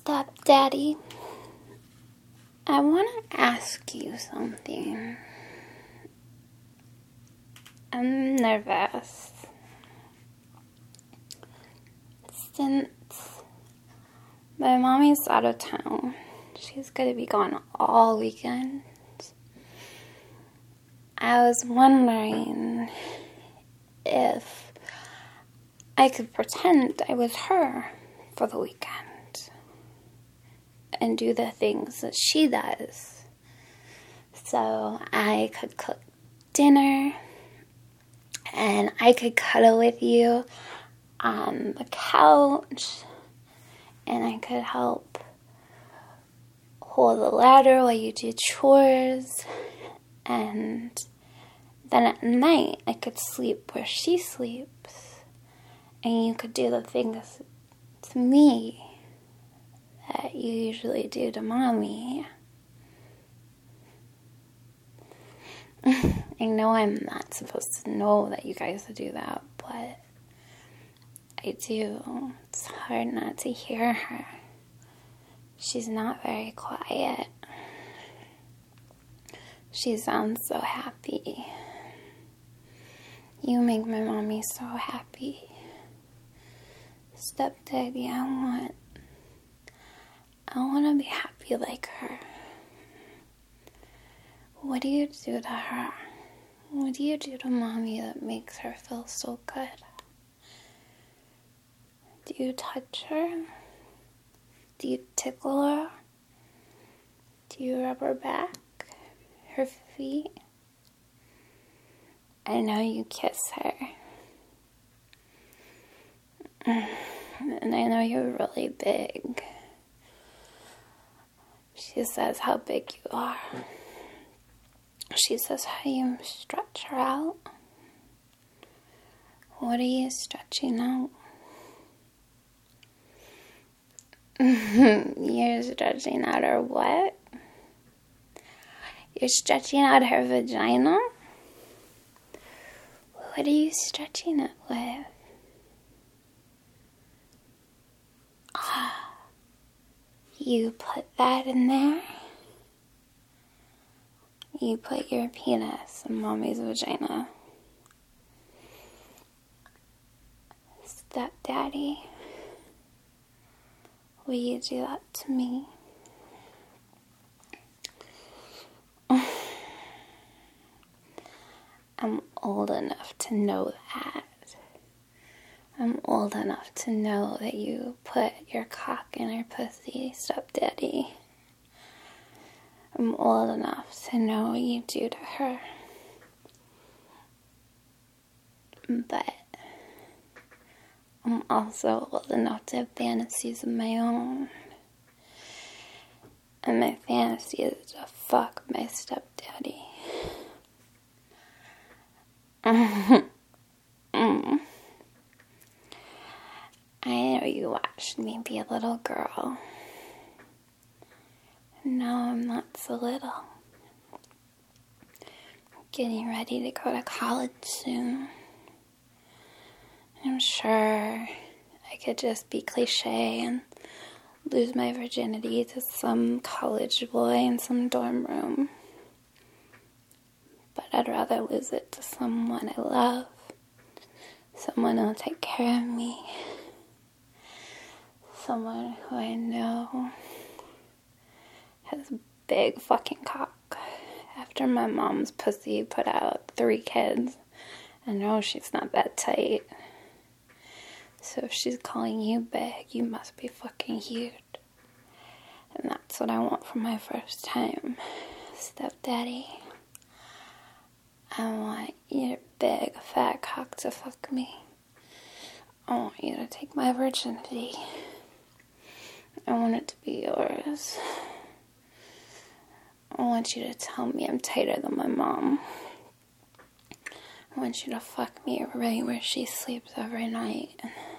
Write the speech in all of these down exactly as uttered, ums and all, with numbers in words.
Stepdaddy, I want to ask you something. I'm nervous. Since my mommy's out of town, she's going to be gone all weekend. I was wondering if I could pretend I was her for the weekend and do the things that she does. So I could cook dinner and I could cuddle with you on the couch and I could help hold the ladder while you do chores, and then at night I could sleep where she sleeps and you could do the things to me that you usually do to mommy. I know I'm not supposed to know that you guys do that, but I do. It's hard not to hear her. She's not very quiet. She sounds so happy. You make my mommy so happy. Stepdaddy, I want, I want to be happy like her. What do you do to her? What do you do to mommy that makes her feel so good? Do you touch her? Do you tickle her? Do you rub her back? Her feet? I know you kiss her. And I know you're really big. She says how big you are. She says how you stretch her out. What are you stretching out? You're stretching out her what? You're stretching out her vagina? What are you stretching it with? Ah, you put that in there? You put your penis in mommy's vagina. Stepdaddy, will you do that to me? I'm old enough to know that. I'm old enough to know that you put your cock in her pussy, stepdaddy. I'm old enough to know what you do to her. But I'm also old enough to have fantasies of my own. And my fantasy is to fuck my stepdaddy. mm. I know you watched me be a little girl. No, I'm not so little. I'm getting ready to go to college soon. I'm sure I could just be cliche and lose my virginity to some college boy in some dorm room. But I'd rather lose it to someone I love. Someone who'll take care of me. Someone who I know has a big fucking cock. After my mom's pussy put out three kids, I know she's not that tight. So if she's calling you big, you must be fucking huge. And that's what I want for my first time. Stepdaddy, I want your big fat cock to fuck me. I want you to take my virginity. I want it to be yours. I want you to tell me I'm tighter than my mom. I want you to fuck me right where she sleeps every night.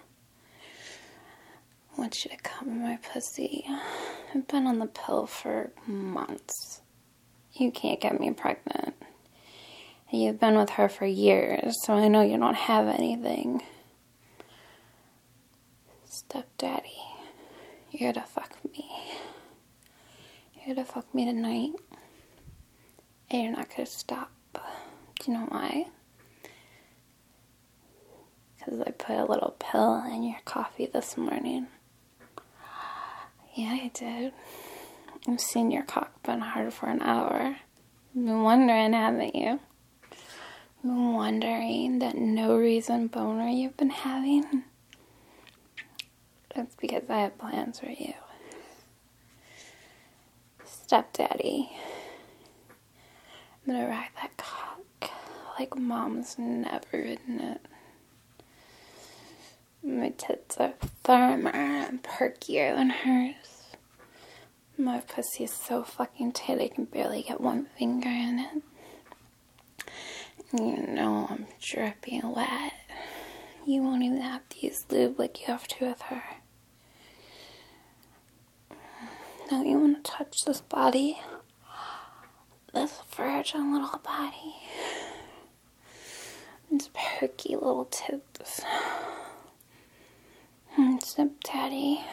I want you to come in my pussy. I've been on the pill for months. You can't get me pregnant. And you've been with her for years, so I know you don't have anything. Stepdaddy, You're gonna fuck me. You're gonna fuck me tonight. And you're not gonna stop. Do you know why? Because I put a little pill in your coffee this morning. Yeah, I did. I've seen your cock been hard for an hour. You've been wondering, haven't you? You've been wondering that no reason boner you've been having. That's because I have plans for you. Stepdaddy. I'm gonna ride that cock like mom's never ridden it. My tits are firmer and perkier than hers. My pussy is so fucking tight I can barely get one finger in it. You know I'm dripping wet. You won't even have to use lube like you have to with her. Don't you want to touch this body? This virgin little body. These perky little tits. Stepdaddy.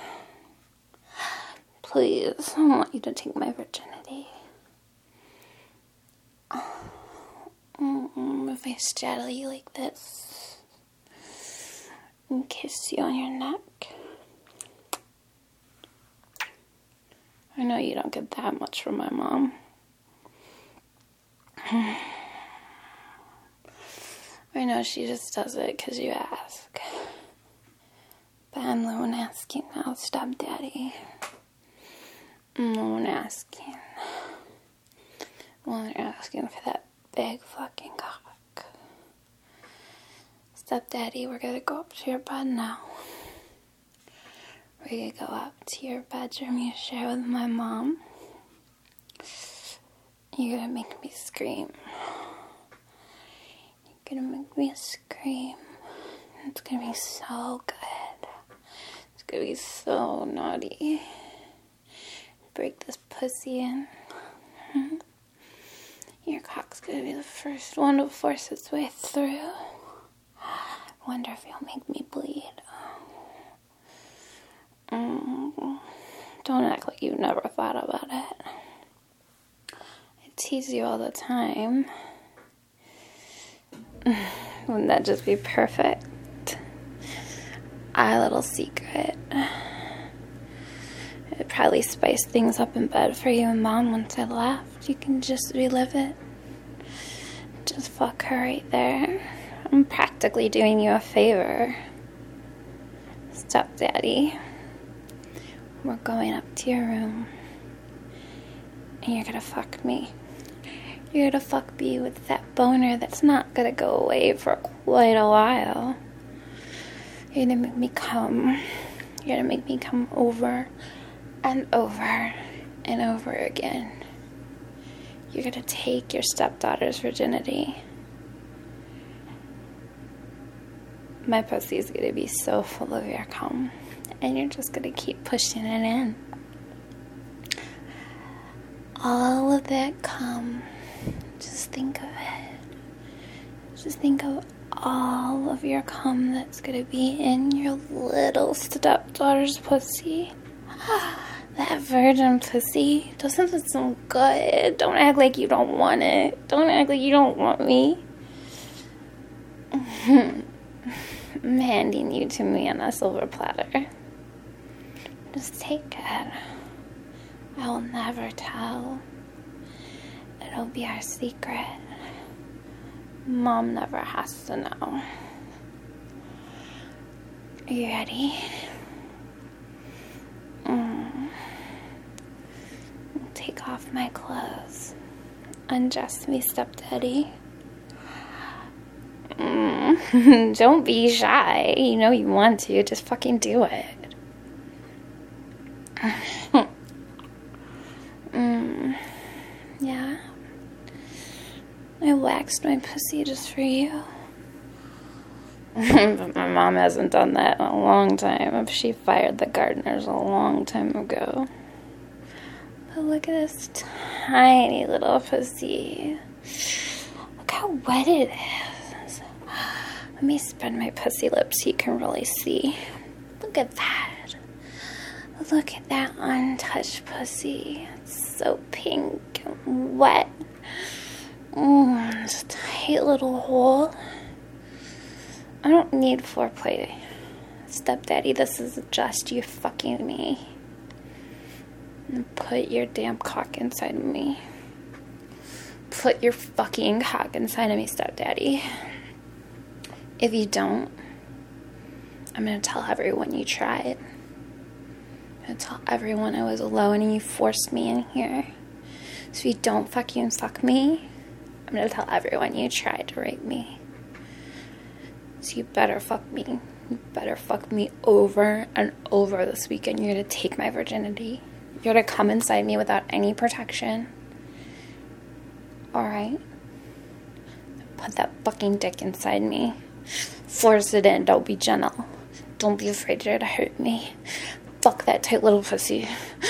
Please, I want you to take my virginity. Mm-mm, if I straddle you like this and kiss you on your neck. I know you don't get that much from my mom. I know she just does it because you ask. But I'm the one asking now, stepdaddy. I'm the one asking. Well, they're asking for that big fucking cock. Stepdaddy, we're gonna go up to your bed now. We're gonna go up to your bedroom you share with my mom. You're gonna make me scream. You're gonna make me scream. It's gonna be so good. It's gonna be so naughty. Break this pussy in. Mm-hmm. Your cock's gonna be the first one to force its way through. Wonder if you'll make me bleed. Mm. Don't act like you've never thought about it. I tease you all the time. Wouldn't that just be perfect? Our little secret. It'd probably spice things up in bed for you and Mom once I left. You can just relive it. Just fuck her right there. I'm practically doing you a favor. Stepdaddy. We're going up to your room. And you're gonna fuck me. You're gonna fuck me with that boner that's not gonna go away for quite a while. You're gonna make me come. You're gonna make me come over and over and over again. You're gonna take your stepdaughter's virginity. My pussy's gonna be so full of your cum, and you're just gonna keep pushing it in. All of that cum, just think of it. Just think of all of your cum that's gonna be in your little stepdaughter's pussy. That virgin pussy, doesn't it sound good? Don't act like you don't want it. Don't act like you don't want me. I'm handing you to me on a silver platter. Just take it. I will never tell. It'll be our secret. Mom never has to know. Are you ready? Mm. Take off my clothes. Undress me, stepdaddy. Mm. Don't be shy. You know you want to. Just fucking do it. mm. Yeah. I waxed my pussy just for you. But my mom hasn't done that in a long time. She fired the gardeners a long time ago. But look at this tiny little pussy. Look how wet it is. Let me spread my pussy lips so you can really see. Look at that. Look at that untouched pussy. It's so pink and wet. Mm, it's a tight little hole. I don't need foreplay. Stepdaddy, this is just you fucking me. And put your damn cock inside of me. Put your fucking cock inside of me, stepdaddy. If you don't, I'm gonna tell everyone you tried. I'm gonna tell everyone I was alone and you forced me in here. So if you don't fucking fuck me, I'm gonna tell everyone you tried to rape me. So you better fuck me. You better fuck me over and over this weekend. You're gonna take my virginity. You're gonna come inside me without any protection. Alright? Put that fucking dick inside me. Force it in. Don't be gentle. Don't be afraid to hurt me. Fuck that tight little pussy.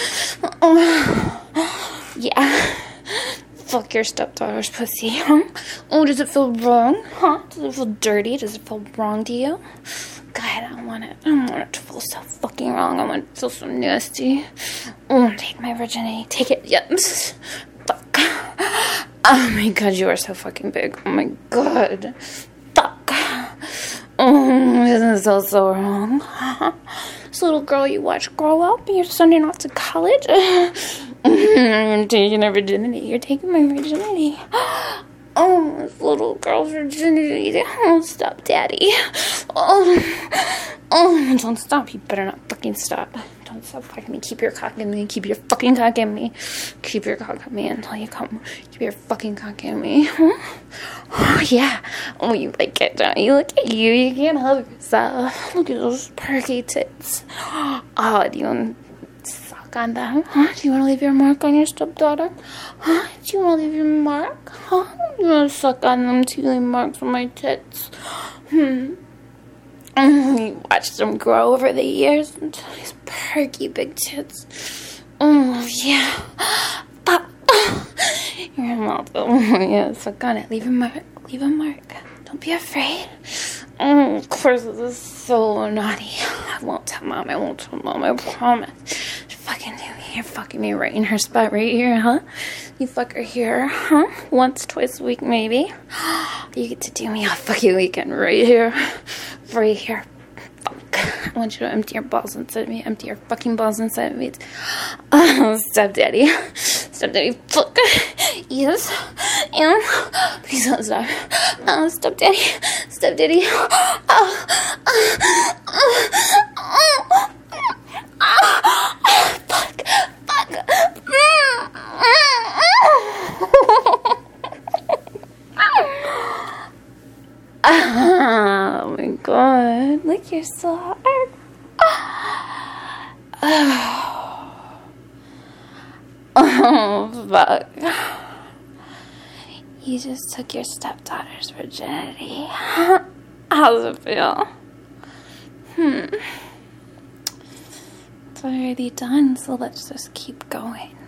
Oh, yeah. Fuck your stepdaughter's pussy, huh? Oh, does it feel wrong? Huh? Does it feel dirty? Does it feel wrong to you? God, I don't want it. I don't want it to feel so fucking wrong. I want it to feel so nasty. Oh, take my virginity. Take it. Yes. Fuck. Oh my god, you are so fucking big. Oh my god. Fuck. Oh, doesn't it feel so wrong? This little girl you watch grow up and you're sending off to college. You're taking her virginity. You're taking my virginity. Oh, this little girl's virginity. Oh, stop, daddy. Oh, oh, don't stop. You better not fucking stop. Don't stop fucking me. Keep your cock in me. Keep your fucking cock in me. Keep your cock in me until you come. Keep your fucking cock in me. Huh? Oh, yeah. Oh, you like it, don't you? Look at you. You can't help yourself. Look at those perky tits. Oh, do you want to suck on them? Huh? Do you want to leave your mark on your stepdaughter? Huh? Do you want to leave your mark? Huh? You want to suck on them to leave marks on my tits? Hmm. You watched them grow over the years into these perky big tits. Oh, yeah. Fuck. Your mouth. Oh, yeah. Suck on it. Leave a mark. Leave a mark. Don't be afraid. Oh, of course, this is so naughty. I won't tell mom. I won't tell mom. I promise. Fucking you. You're fucking me right in her spot right here, huh? You fuck her here, huh? Once, twice a week, maybe. You get to do me a fucking weekend right here. Right here. Fuck. I want you to empty your balls inside of me. Empty your fucking balls inside of me. Oh, stepdaddy. Stepdaddy, fuck. Yes. And please don't stop. Oh, stepdaddy. Stepdaddy. Oh. Oh. Oh. Oh. Oh. Fuck. Fuck. Oh my god. Look, you're so hard. Oh. Oh, fuck. You just took your stepdaughter's virginity. How does it feel? Hmm. It's already done, so let's just keep going.